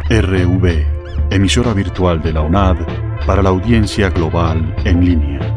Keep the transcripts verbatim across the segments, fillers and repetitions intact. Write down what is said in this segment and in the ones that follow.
R V, emisora virtual de la UNAD para la audiencia global en línea.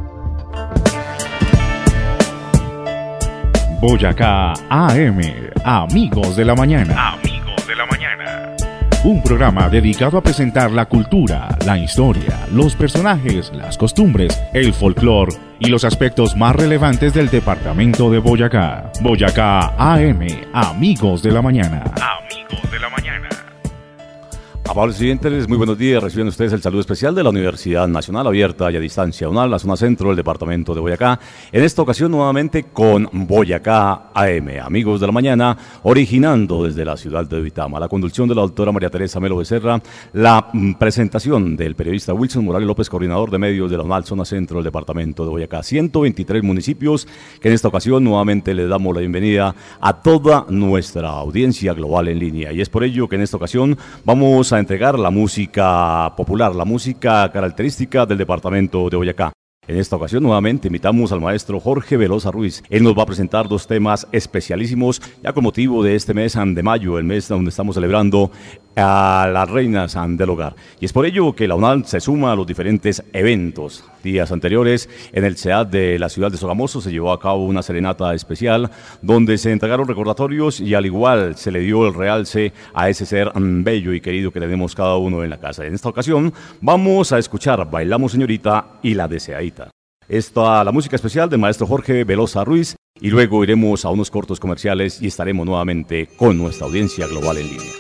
Boyacá A M, Amigos de la Mañana. Amigos de la Mañana. Un programa dedicado a presentar la cultura, la historia, los personajes, las costumbres, el folclore y los aspectos más relevantes del departamento de Boyacá. Boyacá A M, Amigos de la Mañana. Amigos de la Mañana. Amables oyentes, muy buenos días. Reciben ustedes el saludo especial de la Universidad Nacional Abierta y a Distancia UNAL, la zona centro del departamento de Boyacá. En esta ocasión nuevamente con Boyacá A M, Amigos de la Mañana, originando desde la ciudad de Duitama. La conducción de la doctora María Teresa Melo Becerra, la mm, presentación del periodista Wilson Morales López, coordinador de medios de la UNAL, zona centro del departamento de Boyacá. ciento veintitrés municipios que en esta ocasión nuevamente les damos la bienvenida a toda nuestra audiencia global en línea. Y es por ello que en esta ocasión vamos a entregar la música popular, la música característica del departamento de Boyacá. En esta ocasión nuevamente invitamos al maestro Jorge Velosa Ruiz. Él nos va a presentar dos temas especialísimos ya con motivo de este mes de mayo, el mes donde estamos celebrando a las reinas del hogar. Y es por ello que la UNAL se suma a los diferentes eventos. Días anteriores, en el C E A D de la ciudad de Sogamoso se llevó a cabo una serenata especial donde se entregaron recordatorios y al igual se le dio el realce a ese ser bello y querido que tenemos cada uno en la casa. En esta ocasión vamos a escuchar Bailamos Señorita y La Deseadita. Esta la música especial del maestro Jorge Velosa Ruiz y luego iremos a unos cortos comerciales y estaremos nuevamente con nuestra audiencia global en línea.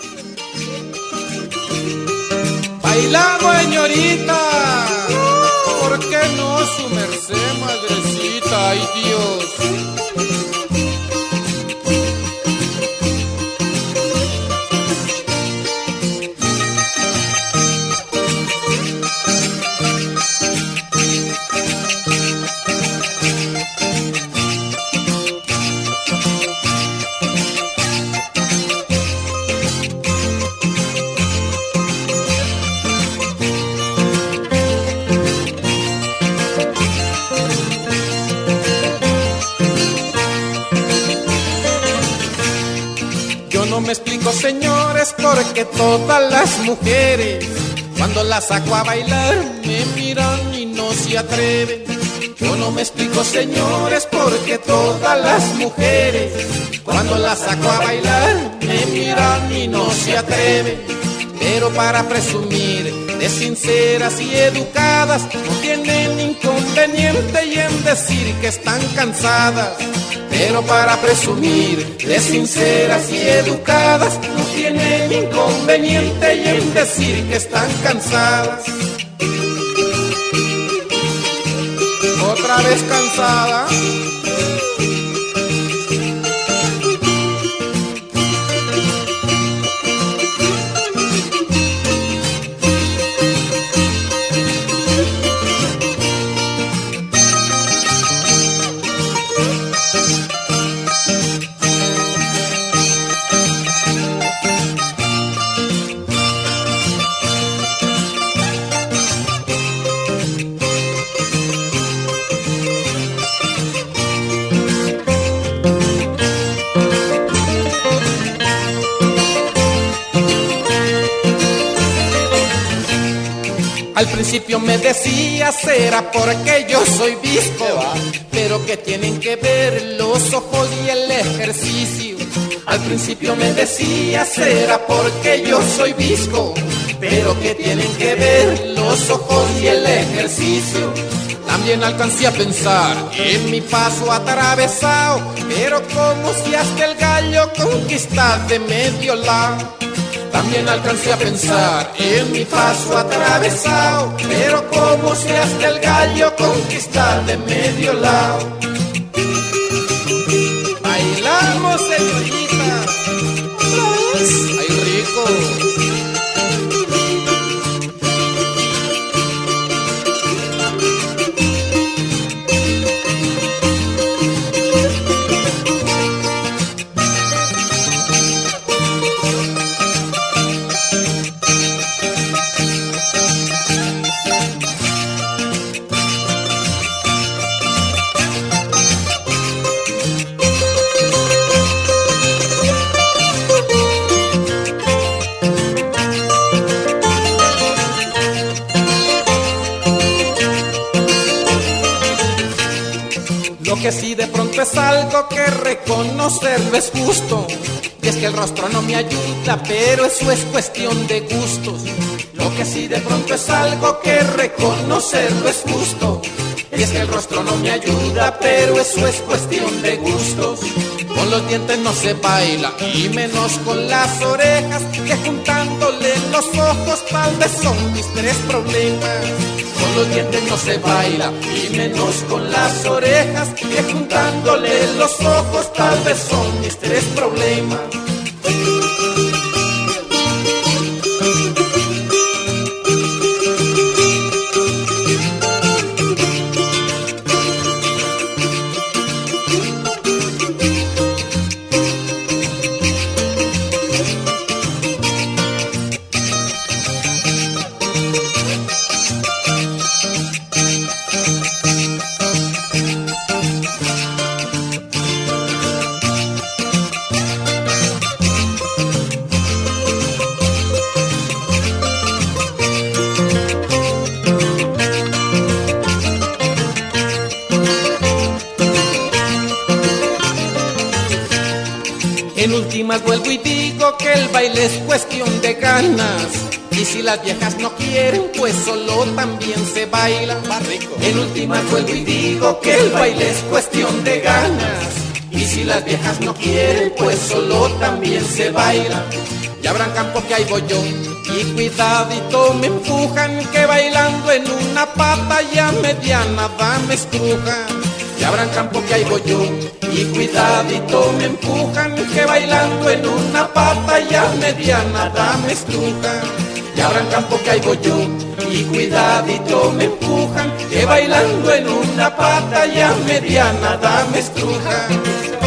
Bailamos, señorita, ¿por qué no su merced, madrecita? Ay, Dios. Me explico, señores, porque todas las mujeres cuando las saco a bailar me miran y no se atreven. Yo no me explico, señores, porque todas las mujeres cuando las saco a bailar me miran y no se atreven. Pero para presumir de sinceras y educadas no tienen inconveniente y en decir que están cansadas. Pero para presumir de sinceras y educadas no tienen inconveniente y en decir que están cansadas. Otra vez cansada. Al principio me decías era porque yo soy visco, pero que tienen que ver los ojos y el ejercicio. Al principio me decías era porque yo soy visco, pero que tienen que ver los ojos y el ejercicio. También alcancé a pensar en mi paso atravesado, pero como si hasta el gallo conquista de medio lado. También alcancé a pensar en mi paso atravesado, pero como si hasta el gallo conquista de medio lado. Bailamos, señorita. Ay, rico. pronto es algo que reconocerlo es justo. Y es que el rostro no me ayuda, pero eso es cuestión de gustos. Lo que sí de pronto es algo que reconocerlo es justo. Y es que el rostro no me ayuda, pero eso es cuestión de gustos. Con los dientes no se baila, y menos con las orejas, que juntándole los ojos tal vez son mis tres problemas. Con los dientes no se baila, y menos con las orejas, que juntándole los ojos tal vez son mis tres problemas. En últimas vuelvo y digo que el baile es cuestión de ganas. Y si las viejas no quieren, pues solo también se baila. En últimas vuelvo y digo que el baile es cuestión de ganas. Y si las viejas no quieren, pues solo también se baila. Y habrán campo que ahí voy yo, y cuidadito me empujan, que bailando en una pata ya mediana va me estrujan. Y habrán campo que ahí voy yo, y cuidadito me empujan, que bailando en una pata ya mediana da me estrujan. Y habrán campo que ahí voy yo, y cuidadito me empujan, que bailando en una pata ya mediana da me estrujan.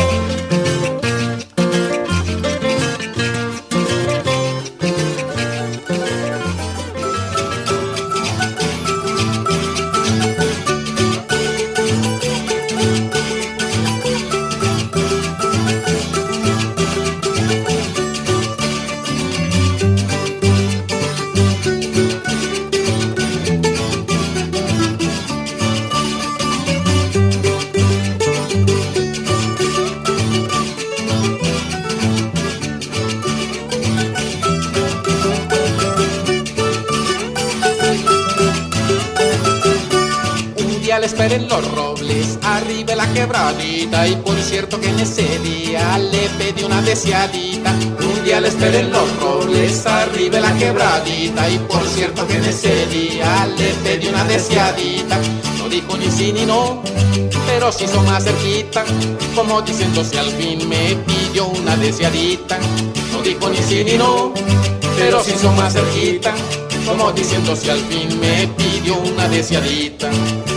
Le esperé en los robles, arriba la quebradita. Y por cierto que en ese día le pedí una deseadita. Un día le esperé en los robles, arriba la quebradita. Y por cierto que en ese día le pedí una deseadita. No dijo ni sí ni no, pero se hizo más cerquita, como diciendo si al fin me pidió una deseadita. No dijo ni sí ni no, pero se hizo más cerquita, como diciendo si al fin me pidió una deseadita.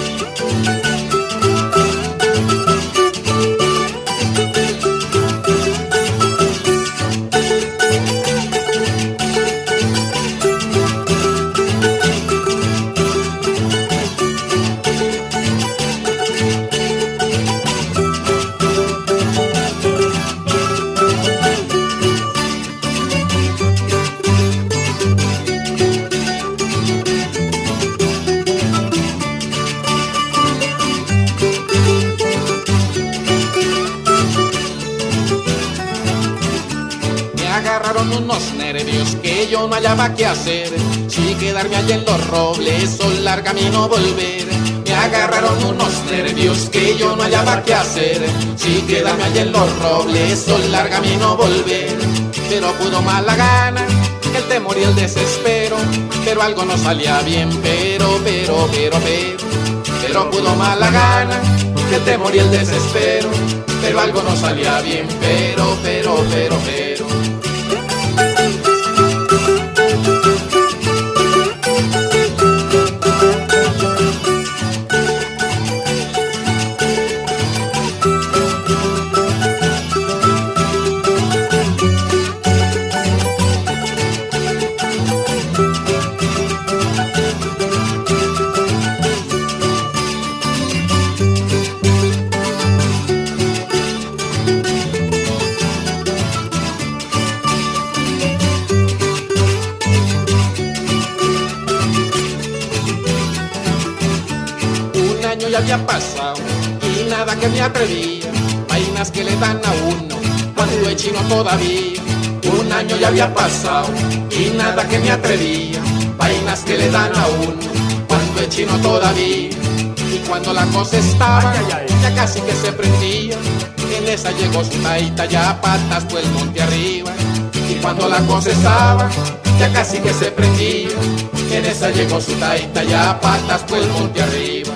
Agarraron unos nervios que yo no hallaba qué hacer, si quedarme allá en los robles o largarme y no volver. Me agarraron unos nervios que yo no hallaba qué hacer, si quedarme allá en los robles o largarme y no volver. Pero pudo más la gana, el temor y el desespero, pero algo no salía bien, pero, pero, pero, pero. Pero pudo más la gana, el temor y el desespero, pero algo no salía bien, pero, pero, pero, pero. Ya había pasado y nada que me atrevía vainas que le dan a uno cuando es chino todavía. Un año ya había pasado y nada que me atrevía, vainas que le dan a uno cuando es chino todavía. Y cuando la cosa estaba ya casi que se prendía, en esa llegó su taita ya a patas por el monte arriba. Y cuando la cosa estaba ya casi que se prendía, en esa llegó su taita ya a patas por el monte arriba.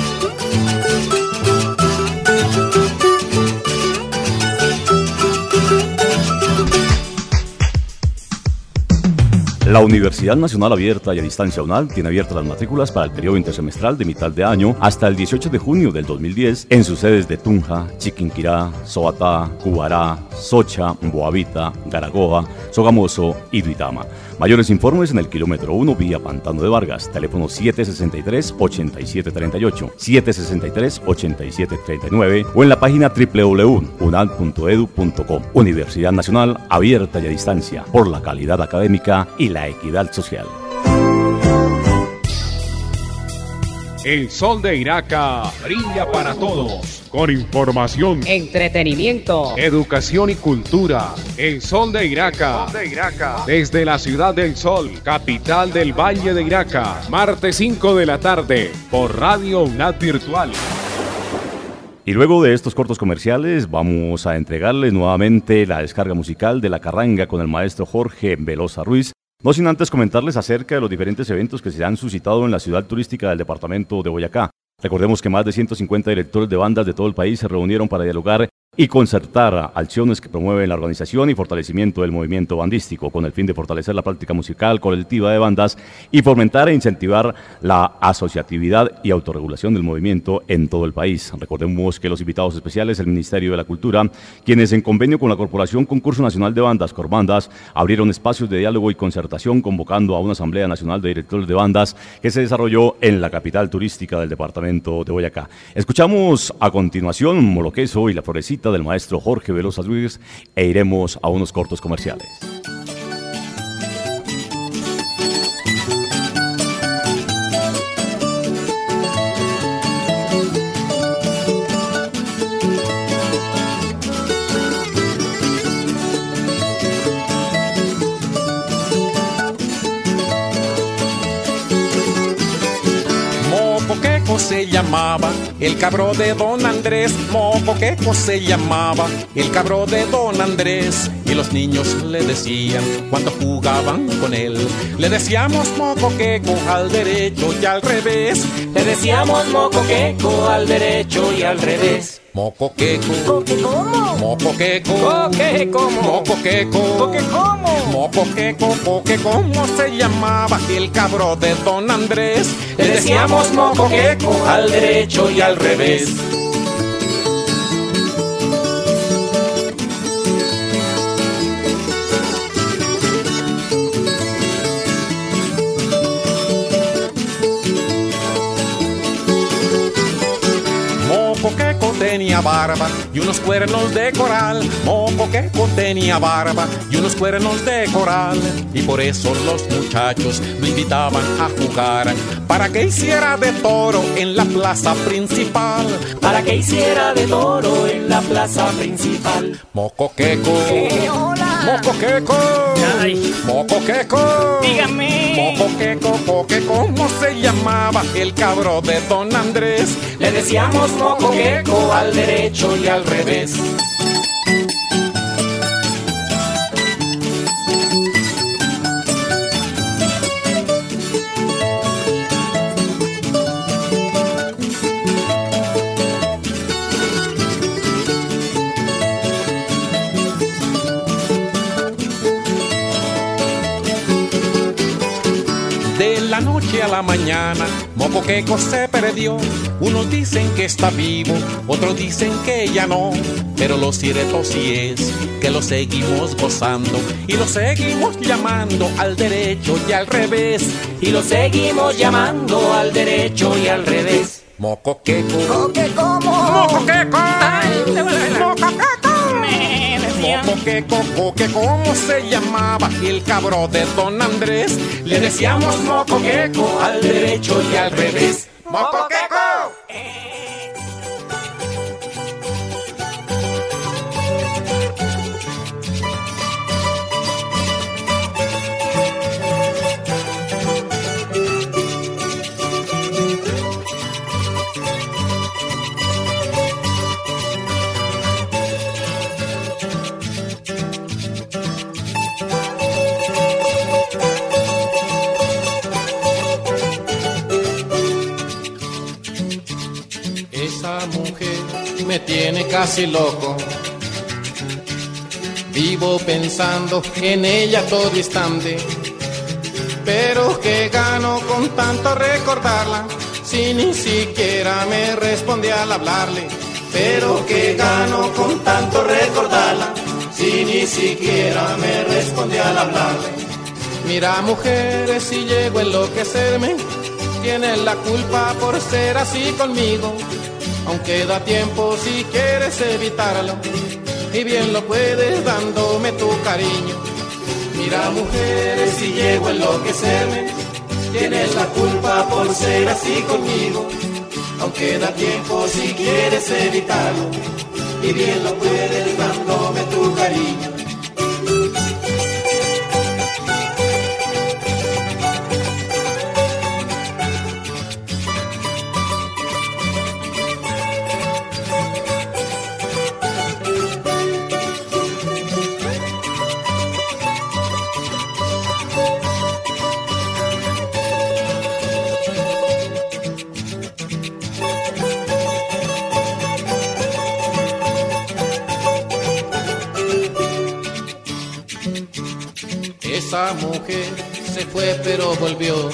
La Universidad Nacional Abierta y a Distancia UNAD tiene abiertas las matrículas para el periodo intersemestral de mitad de año hasta el dieciocho de junio del dos mil diez en sus sedes de Tunja, Chiquinquirá, Soatá, Cubará, Socha, Boavita, Garagoa, Sogamoso y Duitama. Mayores informes en el kilómetro uno vía Pantano de Vargas, teléfono siete sesenta y tres, ochenta y siete treinta y ocho, siete sesenta y tres, ochenta y siete treinta y nueve o en la página doble u doble u doble u punto unad punto edu punto co. Universidad Nacional Abierta y a Distancia, por la calidad académica y la equidad social. El sol de Iraca brilla para todos, con información, entretenimiento, educación y cultura. El sol de Iraca, de Iraca. Desde la ciudad del sol, capital del Valle de Iraca, martes cinco de la tarde, por Radio UNAD Virtual. Y luego de estos cortos comerciales vamos a entregarles nuevamente la descarga musical de La Carranga con el maestro Jorge Velosa Ruiz. No sin antes comentarles acerca de los diferentes eventos que se han suscitado en la ciudad turística del departamento de Boyacá. Recordemos que más de ciento cincuenta directores de bandas de todo el país se reunieron para dialogar y concertar acciones que promueven la organización y fortalecimiento del movimiento bandístico, con el fin de fortalecer la práctica musical colectiva de bandas y fomentar e incentivar la asociatividad y autorregulación del movimiento en todo el país. Recordemos que los invitados especiales, el Ministerio de la Cultura, quienes en convenio con la Corporación Concurso Nacional de Bandas, Corbandas, abrieron espacios de diálogo y concertación convocando a una Asamblea Nacional de Directores de Bandas que se desarrolló en la capital turística del departamento de Boyacá. Escuchamos a continuación Moloqueso y la Florecita del maestro Jorge Velosa Ruiz e iremos a unos cortos comerciales. Se llamaba el cabro de don Andrés, Mocoqueco se llamaba el cabro de don Andrés. Y los niños le decían cuando jugaban con él, le decíamos Mocoqueco al derecho y al revés. Le decíamos Mocoqueco al derecho y al revés. Mocoqueco, ¿Coque cómo? Mocoqueco, ¿Coque cómo? Mocoqueco, ¿Coque cómo? Mocoqueco, coque cómo se llamaba el cabro de don Andrés. Le decíamos Mocoqueco al derecho y al revés. Mocoqueco tenía barba y unos cuernos de coral. Mocoqueco tenía barba y unos cuernos de coral. Y por eso los muchachos lo invitaban a jugar, para que hiciera de toro en la plaza principal. Para que hiciera de toro en la plaza principal. Mocoqueco, Eh, hola. Mocoqueco, Ay. Mocoqueco, Dígame. Mocoqueco, coque, ¿cómo se llamaba el cabro de don Andrés? Le decíamos Mocoqueco al derecho y al revés. De la noche a la mañana, Mocoqueco se perdió. Unos dicen que está vivo, otros dicen que ya no. Pero lo cierto sí es que lo seguimos gozando y lo seguimos llamando al derecho y al revés. Y lo seguimos llamando al derecho y al revés. Mocoqueco, ¿Coque cómo? Mocoqueco, Ay, te voy a bailar. Mocoqueco, Me decían. Mocoqueco, coque, ¿cómo se llamaba el cabro de don Andrés? Le decíamos Mocoqueco al derecho y al revés. Mocoqueco. casi loco. Vivo pensando en ella todo instante, pero que gano con tanto recordarla, si ni siquiera me responde al hablarle. Pero que gano con tanto recordarla, si ni siquiera me responde al hablarle. Mira, mujeres, si llego a enloquecerme, tienes la culpa por ser así conmigo. Aunque da tiempo si quieres evitarlo, y bien lo puedes dándome tu cariño. Mira, mujeres, si llego a enloquecerme, tienes la culpa por ser así conmigo. Aunque da tiempo si quieres evitarlo, y bien lo puedes dándome tu cariño. Esa mujer se fue pero volvió,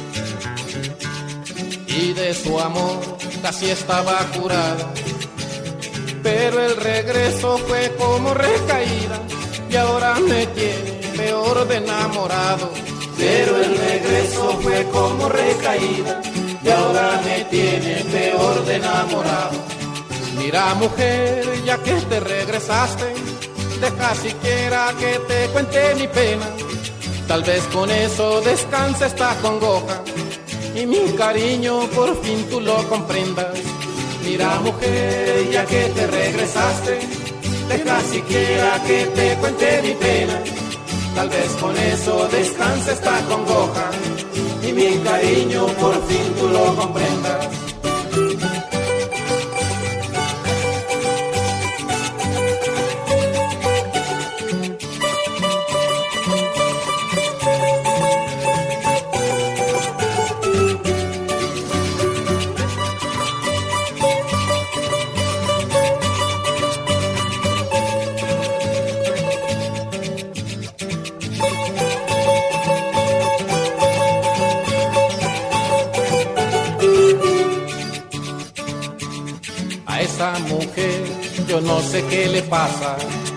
y de su amor casi estaba curada, pero el regreso fue como recaída, y ahora me tiene peor de enamorado. Pero el regreso fue como recaída, y ahora me tiene peor de enamorado. Mira, mujer, ya que te regresaste, deja siquiera que te cuente mi pena. Tal vez con eso descanse esta congoja, y mi cariño por fin tú lo comprendas. Mira, mujer, ya que te regresaste, deja siquiera que te cuente mi pena. Tal vez con eso descanse esta congoja, y mi cariño por fin tú lo comprendas. Esa mujer, yo no sé qué le pasa,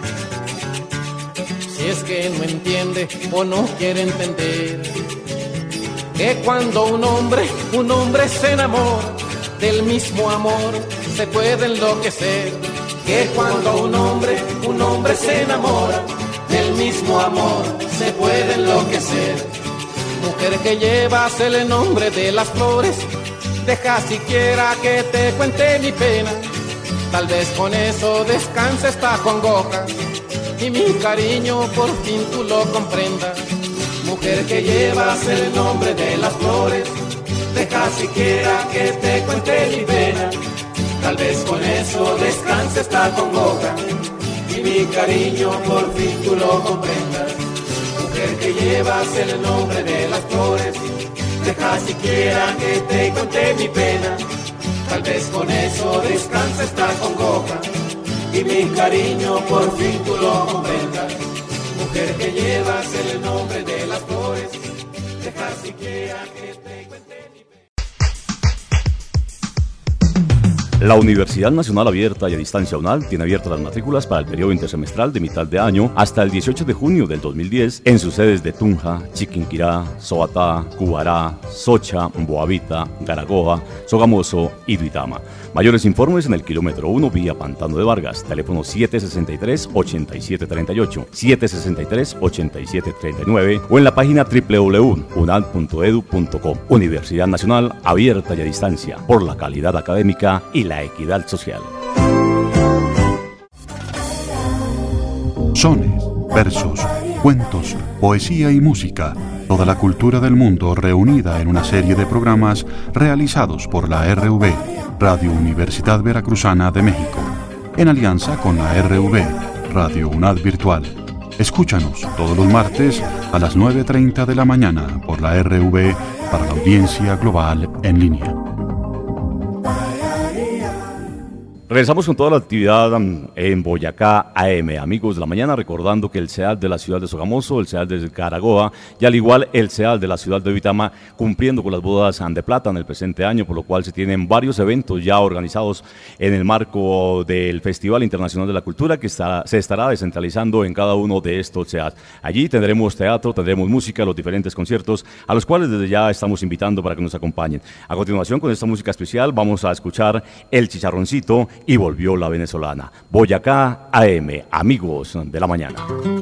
si es que no entiende o no quiere entender, que cuando un hombre, un hombre se enamora del mismo amor, se puede enloquecer. Que cuando un hombre, un hombre se enamora del mismo amor, se puede enloquecer. Mujer que llevas el nombre de las flores, deja siquiera que te cuente mi pena. Tal vez con eso descanse esta congoja, y mi cariño por fin tú lo comprendas. Mujer que llevas el nombre de las flores, deja siquiera que te cuente mi pena. Tal vez con eso descanse esta congoja, y mi cariño por fin tú lo comprendas. Mujer que llevas el nombre de las flores, deja siquiera que te cuente mi pena. Tal vez con eso descansa esta congoja, y mi cariño por fin tú lo comprendas. Mujer que llevas el nombre de las flores, deja siquiera que te cuente mi pena. La Universidad Nacional Abierta y a Distancia UNAD tiene abiertas las matrículas para el periodo intersemestral de mitad de año hasta el dieciocho de junio del dos mil diez en sus sedes de Tunja, Chiquinquirá, Soatá, Cubará, Socha, Boavita, Garagoa, Sogamoso y Duitama. Mayores informes en el kilómetro uno vía Pantano de Vargas, teléfono siete sesenta y tres, ochenta y siete treinta y ocho, siete sesenta y tres, ochenta y siete treinta y nueve o en la página doble u doble u doble u punto unad punto edu punto co. Universidad Nacional Abierta y a Distancia, por la calidad académica y la equidad social. Sones, versos, cuentos, poesía y música. Toda la cultura del mundo reunida en una serie de programas realizados por la R V, Radio Universidad Veracruzana de México, en alianza con la R V, Radio UNAD Virtual. Escúchanos todos los martes a las nueve treinta de la mañana por la R V para la audiencia global en línea. Regresamos con toda la actividad um, en Boyacá A M, amigos de la mañana, recordando que el C E A L de la ciudad de Sogamoso, el C E A L de Caragoa y al igual el C E A L de la ciudad de Uitama, cumpliendo con las bodas de plata en el presente año, por lo cual se tienen varios eventos ya organizados en el marco del Festival Internacional de la Cultura que está, se estará descentralizando en cada uno de estos C E A Ls. Allí tendremos teatro, tendremos música, los diferentes conciertos, a los cuales desde ya estamos invitando para que nos acompañen. A continuación, con esta música especial, vamos a escuchar El Chicharroncito y Volvió la Venezolana. Boyacá A M, amigos de la mañana.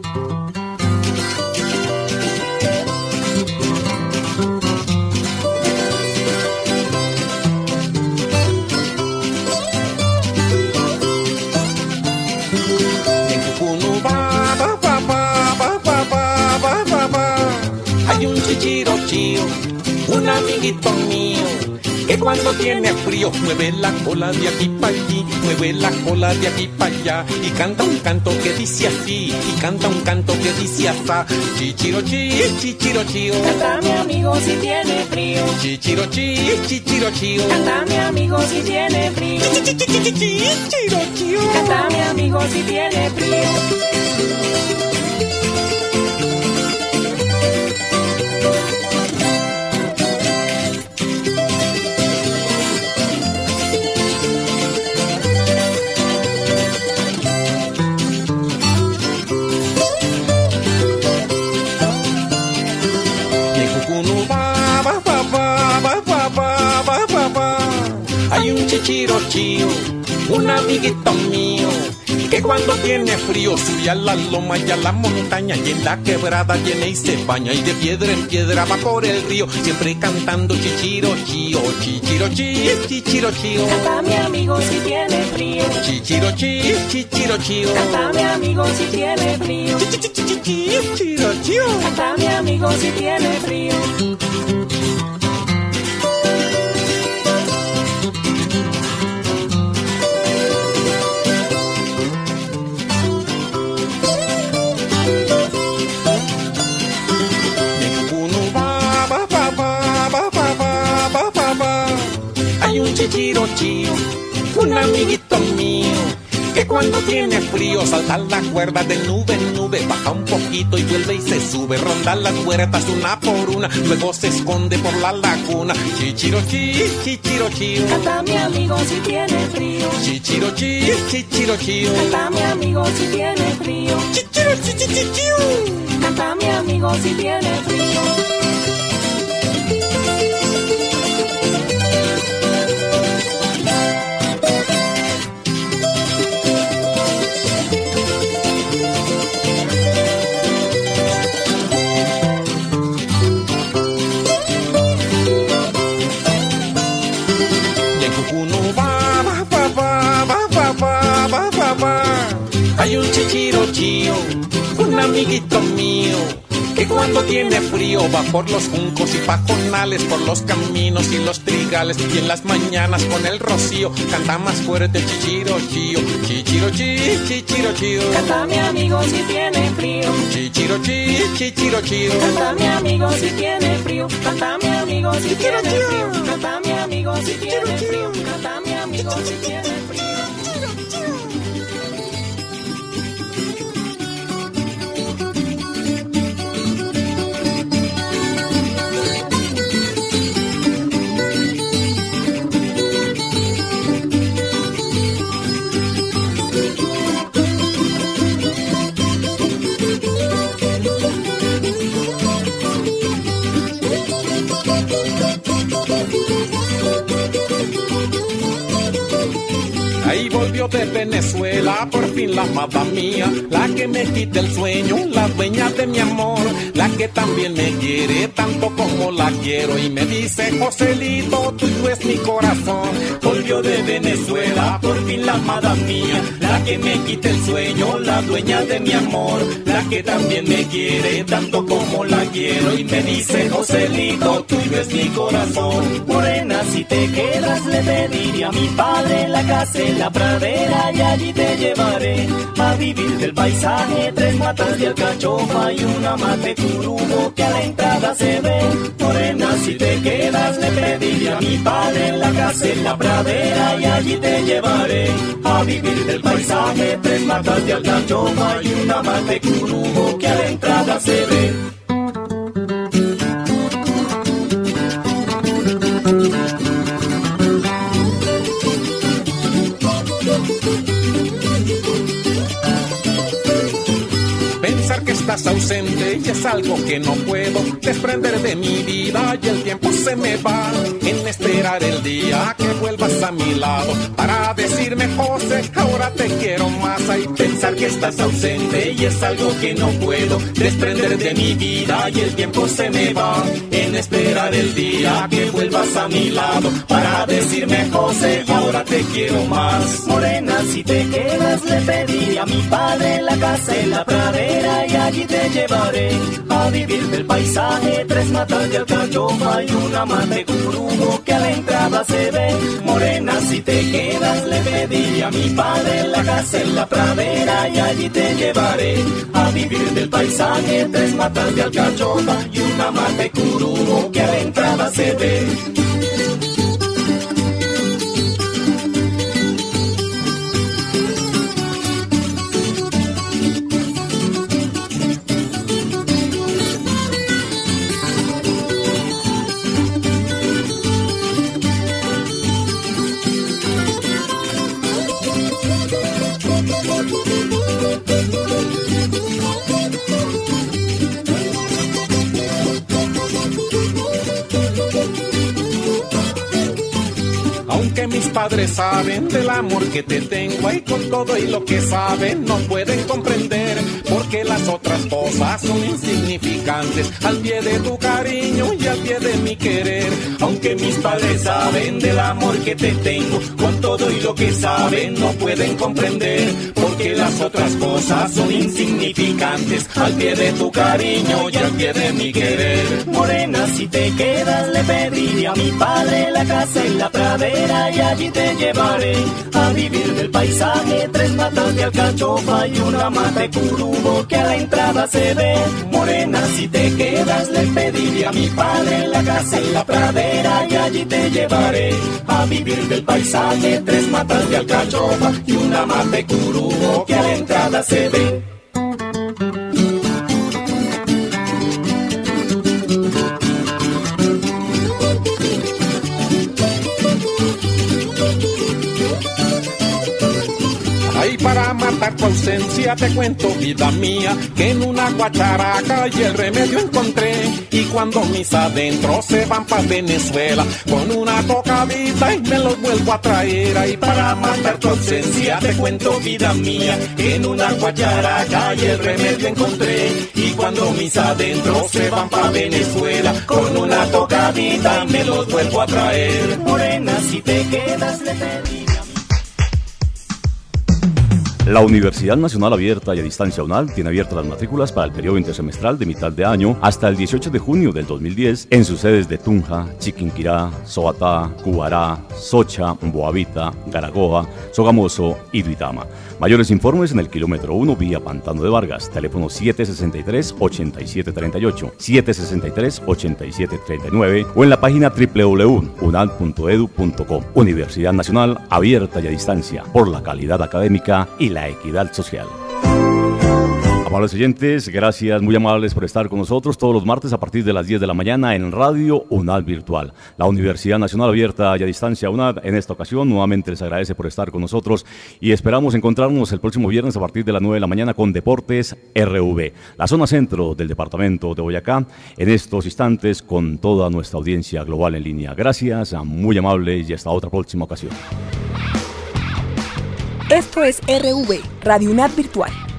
Hay un chichiro chío, un amiguito mío, que cuando tiene frío mueve la cola de aquí para allí, mueve la cola de aquí para allá y canta un canto que dice así, y canta un canto que dice asá. Chichiro chi, chichiro chío, canta mi amigo si tiene frío. Chichiro chi, chichiro chío, canta mi amigo si tiene frío. Chichiro chío, canta mi amigo si tiene frío. Hay un chichiro chío, un amiguito mío, que cuando tiene frío sube a la loma y a la montaña y en la quebrada viene y se baña y de piedra en piedra va por el río, siempre cantando chichiro chío, chichiro chi, chichiro chío. Canta mi amigo si tiene frío. Chichiro chi, chichiro chío. Canta mi amigo si tiene frío. Chichiro chío. Canta mi amigo si tiene frío. Chichiro chío, un amiguito mío, que cuando tiene frío salta la cuerda de nube en nube, baja un poquito y vuelve y se sube, ronda las huertas una por una, luego se esconde por la laguna. Chichiro chi, chichiro chío, canta mi amigo si tiene frío. Chichiro chi, chichiro chío, canta mi amigo si tiene frío. Chichiro chi, chichiro, canta mi amigo si tiene frío. Hay un chichiro chío, un amiguito mío, que cuando tiene frío va por los juncos y pajonales, por los caminos y los trigales, y en las mañanas con el rocío canta más fuerte el chichiro chío. Chichiro chi, chichiro chío, canta mi amigo si tiene frío. Chichiro chi, chichiro chío, canta mi amigo si tiene frío. Canta mi amigo si tiene frío. Canta mi amigo si tiene frío. Canta mi amigo si tiene frío. Ahí volvió de Venezuela, por fin la amada mía, la que me quita el sueño, la dueña de mi amor, la que también me quiere tanto como la quiero y me dice, Joselito, tuyo es mi corazón. Volvió de Venezuela, por fin la amada mía, la que me quita el sueño, la dueña de mi amor, la que también me quiere tanto como la quiero y me dice, Joselito, tuyo es mi corazón. Morena, si te quedas le pediría a mi padre la casa en la pradera y allí te llevaré a vivir del paisaje, tres matas de alcachofa y una matecura. Curubo que a la entrada se ve. Morena, si te quedas le pediré a mi padre en la casa en la pradera y allí te llevaré a vivir del paisaje, tres matas de alcachofa y una más de Curubo que a la entrada se ve. Pensar que estás ausente y es algo que no puedo desprender de mi vida y el tiempo se me va en esperar el día que vuelvas a mi lado para decirme José, ahora te quiero más. Ay, pensar que estás ausente y es algo que no puedo desprender de mi vida y el tiempo se me va en esperar el día que vuelvas a mi lado para decirme José, ahora te quiero más. Morena, si te quedas le pedí a mi padre la casa en la pradera y allí te llevaré a vivir del paisaje, tres matas de alcachofa y una más de Curubo que a la entrada se ve. Morena, si te quedas le pedí a mi padre la casa en la pradera y allí te llevaré a vivir del paisaje, tres matas de alcachofa y una más de Curubo que a la entrada se ve. Aunque mis padres saben del amor que te tengo y con todo y lo que saben no pueden comprender porque las otras cosas son insignificantes al pie de tu cariño y al pie de mi querer. Aunque mis padres saben del amor que te tengo, con todo y lo que saben no pueden comprender porque las otras cosas son insignificantes al pie de tu cariño y al pie de mi querer. Morena, si te quedas le pediré a mi padre la casa en la pradera y allí te llevaré a vivir del paisaje, tres matas de alcachofa y una mata de Curubo que a la entrada se ve. Morena, si te quedas le pediré a mi padre la casa en la pradera y allí te llevaré a vivir del paisaje, tres matas de alcachofa y una mata de Curubo que a la entrada se ve. Ay, para matar tu ausencia te cuento, vida mía, que en una guacharaca y el remedio encontré. Y cuando mis adentros se van pa' Venezuela, con una tocadita y me los vuelvo a traer. Ay, para matar tu ausencia te cuento, vida mía, que en una guacharaca y el remedio encontré. Y cuando mis adentros se van pa' Venezuela, con una tocadita y me los vuelvo a traer. Morena, si te quedas le pedí. La Universidad Nacional Abierta y a Distancia UNAL tiene abiertas las matrículas para el periodo intersemestral de mitad de año hasta el dieciocho de junio del dos mil diez en sus sedes de Tunja, Chiquinquirá, Soatá, Cubará, Socha, Boavita, Garagoa, Sogamoso y Duitama. Mayores informes en el kilómetro uno vía Pantano de Vargas, teléfono siete sesenta y tres, ochenta y siete treinta y ocho, siete sesenta y tres, ochenta y siete treinta y nueve o en la página doble u doble u doble u punto unal punto edu punto co. Universidad Nacional Abierta y a Distancia, por la calidad académica y la equidad social. Amables oyentes, gracias, muy amables por estar con nosotros todos los martes a partir de las diez de la mañana en Radio UNAL Virtual. La Universidad Nacional Abierta y a Distancia UNAL en esta ocasión nuevamente les agradece por estar con nosotros y esperamos encontrarnos el próximo viernes a partir de las nueve de la mañana con Deportes R V, la zona centro del departamento de Boyacá, en estos instantes con toda nuestra audiencia global en línea. Gracias, muy amables y hasta otra próxima ocasión. Esto es R V, Radio UNAL Virtual.